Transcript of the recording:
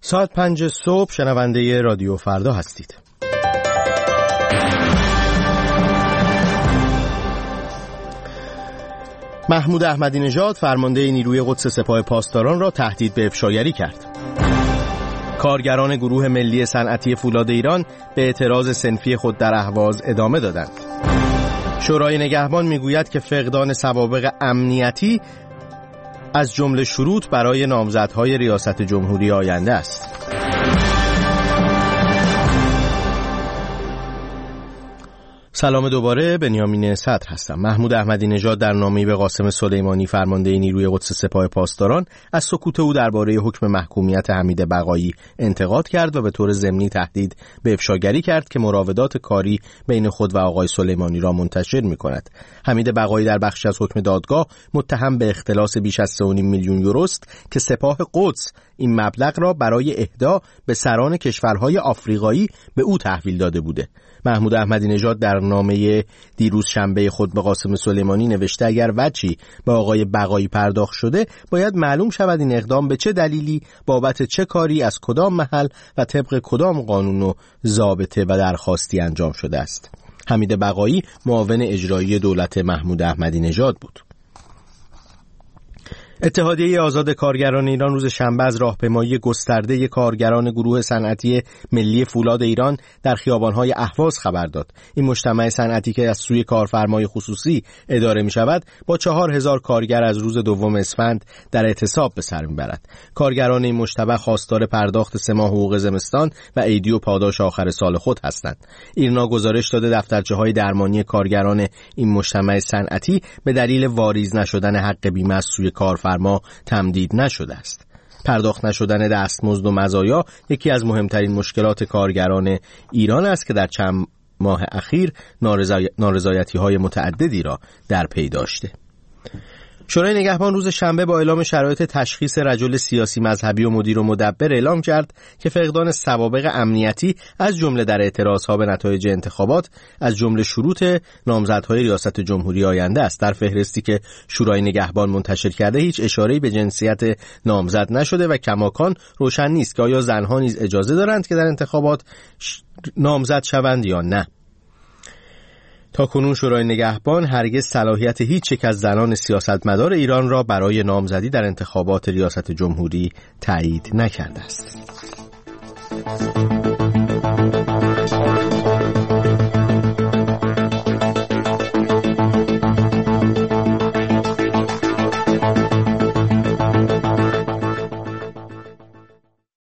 ساعت 5 صبح شنونده رادیو فردا هستید. محمود احمدی نژاد فرمانده نیروی قدس سپاه پاسداران را تهدید به افشاگری کرد. کارگران گروه ملی صنعتی فولاد ایران به اعتراض صنفی خود در اهواز ادامه دادند. شورای نگهبان میگوید که فقدان سوابق امنیتی از جمله شروط برای نامزدهای ریاست جمهوری آینده است. سلام دوباره، بنیامین صدر هستم. محمود احمدی نژاد در نامه‌ای به قاسم سلیمانی فرمانده نیروی قدس سپاه پاسداران از سکوت او درباره حکم محکومیت حمید بقایی انتقاد کرد و به طور ضمنی تهدید به افشاگری کرد که مراودات کاری بین خود و آقای سلیمانی را منتشر می‌کند. حمید بقایی در بخش از حکم دادگاه متهم به اختلاس بیش از 3.5 میلیون یورو است که سپاه قدس این مبلغ را برای اهدا به سران کشورهای آفریقایی به او تحویل داده بوده. محمود احمدی نژاد در نامه دیروز شنبه خود به قاسم سلیمانی نوشته اگر وجهی به آقای بقایی پرداخت شده باید معلوم شود این اقدام به چه دلیلی، بابت چه کاری، از کدام محل و طبق کدام قانون و ضابطه و درخواستی انجام شده است. حمید بقایی معاون اجرایی دولت محمود احمدی نژاد بود. اتحادیه آزاد کارگران ایران روز شنبه از راهپیمایی گسترده کارگران گروه صنعتی ملی فولاد ایران در خیابان‌های اهواز خبر داد. این مجتمع صنعتی که از سوی کارفرمای خصوصی اداره می‌شود با 4000 کارگر از روز 2 اسفند در اعتصاب به سر می‌برد. کارگران این مجتمع خواستار پرداخت 3 ماه حقوق زمستان و عیدی و پاداش آخر سال خود هستند. ایرنا گزارش داده دفترچه‌های درمانی کارگران این مجتمع صنعتی به دلیل واریز نشدن حق بیمه از سوی کارفرما تمدید نشده است. پرداخت نشدن دستمزد و مزایا یکی از مهمترین مشکلات کارگران ایران است که در چند ماه اخیر نارضایتی‌های متعددی را در پی داشته. شورای نگهبان روز شنبه با اعلام شرایط تشخیص رجل سیاسی مذهبی و مدیر و مدبر اعلام کرد که فقدان سوابق امنیتی از جمله در اعتراضها به نتایج انتخابات از جمله شروط نامزدهای ریاست جمهوری آینده است. در فهرستی که شورای نگهبان منتشر کرده هیچ اشاره‌ای به جنسیت نامزد نشده و کماکان روشن نیست که آیا زنها نیز اجازه دارند که در انتخابات نامزد شوند یا نه. تاکنون شورای نگهبان هرگز صلاحیت هیچ یک از زنان سیاستمدار ایران را برای نامزدی در انتخابات ریاست جمهوری تایید نکرده است.